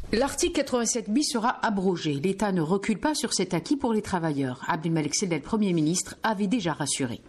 L'article 87 bis sera abrogé. L'État ne recule pas sur cet acquis pour les travailleurs. Abdelmalek Sedel, Premier ministre, avait déjà rassuré.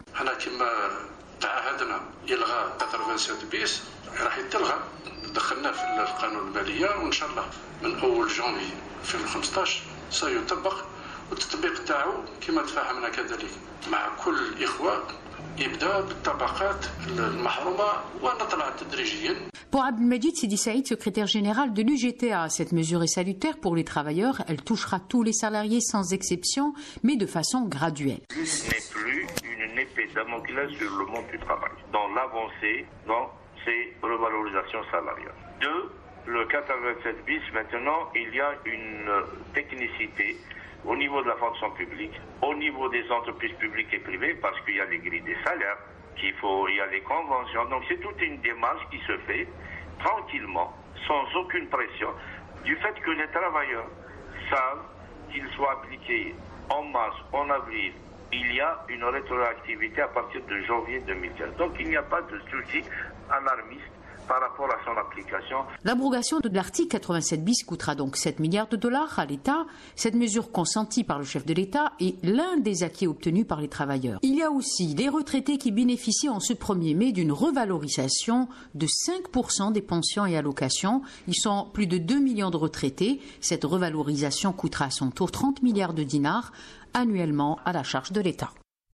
دخلناه في القانون المالية وإن شاء الله من أول جونفي 2015 سيطبق والتطبيق تاعو كما تفاهمنا كذلك مع كل الإخوة يبدأ بالطبقات المحرومة ونطلع تدريجيا. Pour Abdelmajid Sidi Saïd, secrétaire général de l'UGTA, cette mesure est salutaire pour les travailleurs. Elle touchera tous les salariés sans exception, mais de façon graduelle. Ce n'est plus une épée Damoclès sur le monde du travail. Dans l'avancée, dans ces revalorisations salariales. 2. Le 87 bis, maintenant, il y a une technicité au niveau de la fonction publique, au niveau des entreprises publiques et privées, parce qu'il y a les grilles des salaires, il y a les conventions. Donc c'est toute une démarche qui se fait tranquillement, sans aucune pression, du fait que les travailleurs savent qu'il soit appliqué en mars, en avril. Il y a une rétroactivité à partir de janvier 2015. Donc il n'y a pas de souci alarmiste par rapport à son application. L'abrogation de l'article 87 bis coûtera donc 7 milliards de dollars à l'État. Cette mesure consentie par le chef de l'État est l'un des acquis obtenus par les travailleurs. Il y a aussi les retraités qui bénéficient en ce 1er mai d'une revalorisation de 5% des pensions et allocations. Ils sont plus de 2 millions de retraités. Cette revalorisation coûtera à son tour 30 milliards de dinars annuellement à la charge de l'État.